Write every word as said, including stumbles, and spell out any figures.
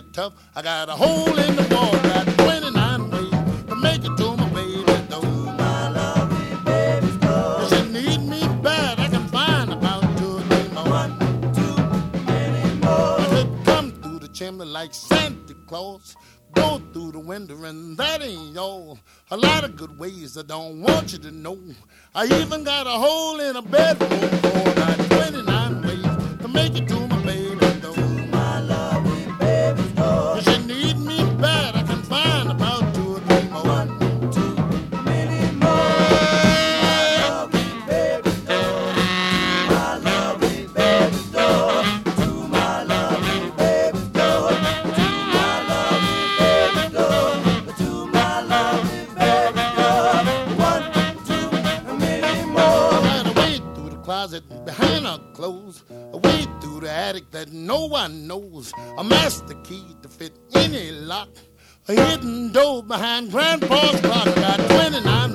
it tough. I got a hole in the wall, got twenty-nine ways to make it to my baby door. My lovely baby's door. If she need me bad, I can find about two or three more. One, two, many more. I could come through the chimney like Santa Claus, go through the window, and that ain't all. A lot of good ways I don't want you to know. I even got a hole in a bedroom door. Got twenty-nine ways to make it to my baby door. My lovely baby's door. If you need me bad, I can find about two or three more. One, two, many more. My lovely baby's door. My lovely baby's door. To my lovely baby's door. To my lovely baby's door. To my lovely baby's door. One, two, many more. I gotta wade through the closet behind her clothes. I wade through the attic that no one knows. A master key to fit any lock. A hidden door behind Grandpa's clock. I got twenty-nine